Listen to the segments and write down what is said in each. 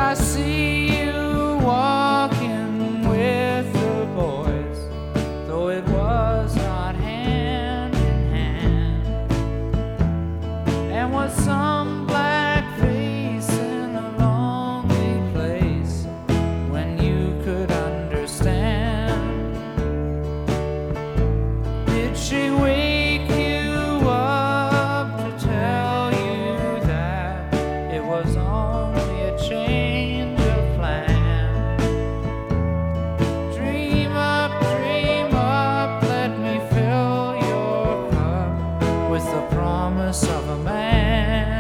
I see you walking with the boys, though it was not hand in hand, and with some black face in a lonely place when you could understand. Did she wake you up to tell you that it was only a change of plan? Dream up, let me fill your cup with the promise of a man.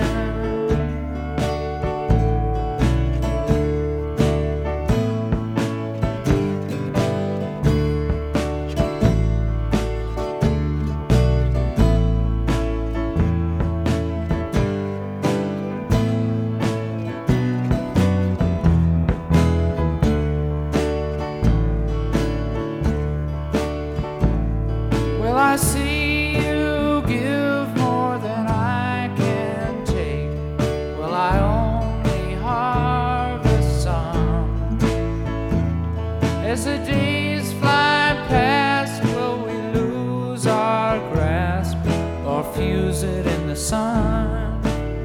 Well, I see you give more than I can take. Well, I only harvest some. As the days fly past, will we lose our grasp or fuse it in the sun?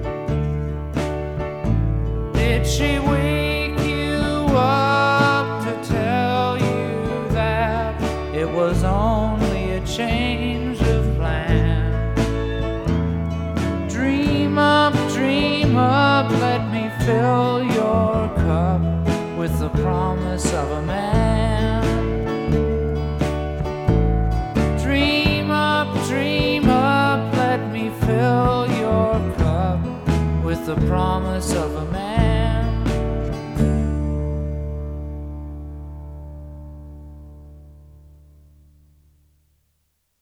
Did she wake you up to tell you that it was only a change of plan? Dream up, let me fill your cup with the promise of a man. Dream up, let me fill your cup with the promise of a man.